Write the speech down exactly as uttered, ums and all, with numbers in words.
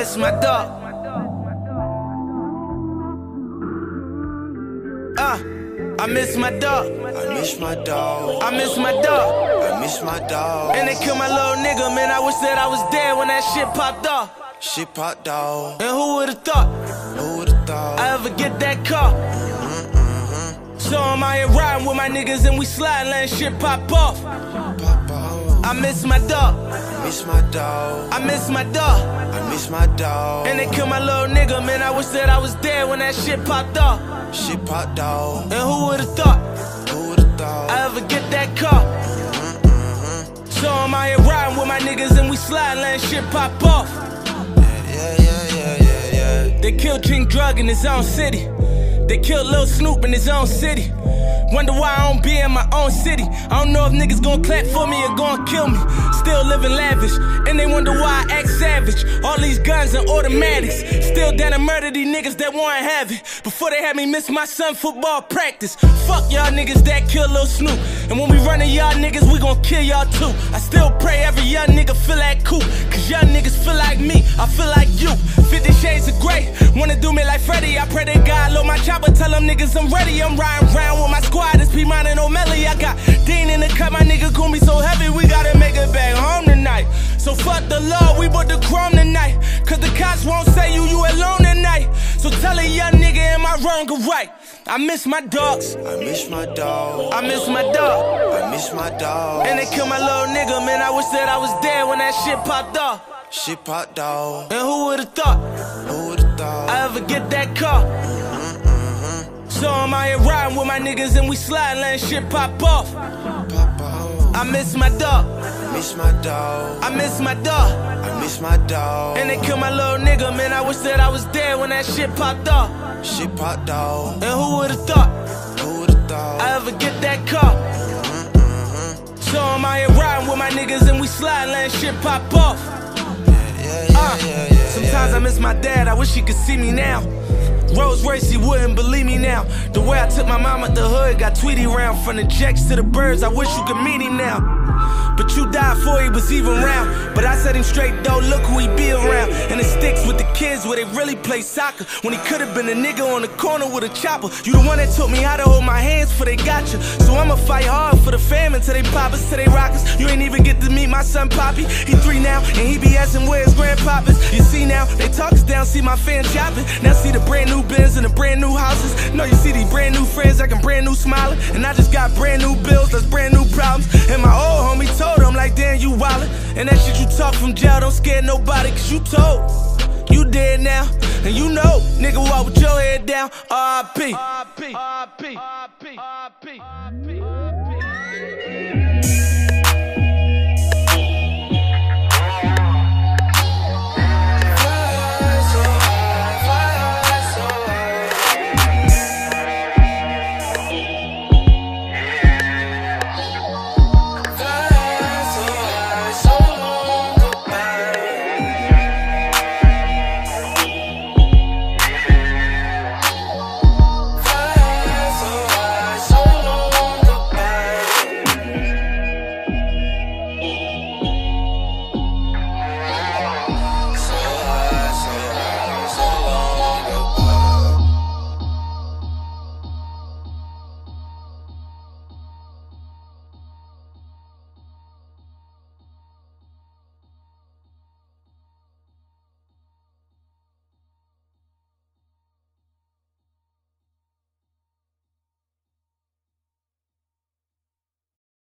miss my dog. Uh, I miss my dog. I miss my dog. I miss my dog. I miss my dog. And they killed my little nigga, man. I wish that I was dead when that shit popped off. Shit popped off. And who would've thought? Who would've thought? I ever get that car? Mm-hmm, mm-hmm. So I'm out here riding with my niggas and we sliding, letting shit pop off. Pop off. I miss my dog. I miss my dog. I miss my dog. I miss my dog. And they killed my little nigga, man. I wish that I was dead when that shit popped off. Shit popped off. And who would've thought? Who would've thought? I ever get that car? Mm-hmm, mm-hmm. So I'm out here riding with my niggas and we sliding, letting shit pop off. Yeah, yeah, yeah, yeah, yeah. They killed King Drug in his own city. They killed Lil Snoop in his own city. Wonder why I don't be in my own city. I don't know if niggas gon' clap for me or gon' kill me. Still living lavish, and they wonder why I act savage. All these guns and automatics. Still down to murder these niggas that wanna have it. Before they had me miss my son football practice. Fuck y'all niggas that kill Lil Snoop. And when we runnin' y'all niggas, we gon' kill y'all too. I still pray every young nigga feel like cool. Cause young niggas feel like me, I feel like you. Fifty shades of grey, wanna do me like Freddy. I pray that God load my chopper, tell them niggas I'm ready. I'm riding around with my squad. It's P-Mine and O'Malley. I got Dean in the cut, my nigga call me so heavy. We gotta make it back home tonight. So fuck the law, we bought the chrome tonight. Cause the cops won't say you, you alone tonight. So tell a young nigga, am I wrong or right? I miss my dogs. I miss my dog. I miss my dog. I miss my dog. And they killed my little nigga, man. I wish that I was dead when that shit popped off. Shit popped off. And who would've thought? Who would've thought? I ever get that car? Mm-hmm, mm-hmm. So I'm out here riding with my niggas and we sliding, letting shit pop off. Pop off. I miss my dog. I miss my dog. I miss my dog. I miss my dog. And they killed my little nigga, man. I wish that I was dead when that shit popped off. Shit popped off. And who would've thought? Who would've thought? I ever get that car? Mm-hmm, mm-hmm. So I'm out here riding with my niggas and we sliding, letting shit pop off. Yeah, yeah, Uh, yeah, yeah, sometimes yeah. I miss my dad, I wish he could see me now. Rolls Royce, he wouldn't believe me now. The way I took my mom at the hood, got Tweety round. From the Jacks to the Birds, I wish you could meet him now. But you died before he was even round. But I set him straight though, look who he be around. And it sticks with the kids where they really play soccer. When he could've been a nigga on the corner with a chopper. You the one that taught me how to hold my hands for they got you. So I'ma fight hard for the fam until they pop us, till they rock us. You ain't even get to meet my son Poppy. He three now, and he be asking where his grandpapas. You see now, they talk us down, see my fans shopping. Now see the brand new Benz and the brand new houses. No, you see these brand new friends acting brand new smiling. And I just got brand new bills, that's brand new problems. And my old homie told him like, damn, you wildin'. And that shit you talk from jail don't scare nobody, cause you told. You dead now, and you know, nigga, walk with your head down. R I P R I P R I P R I P R I P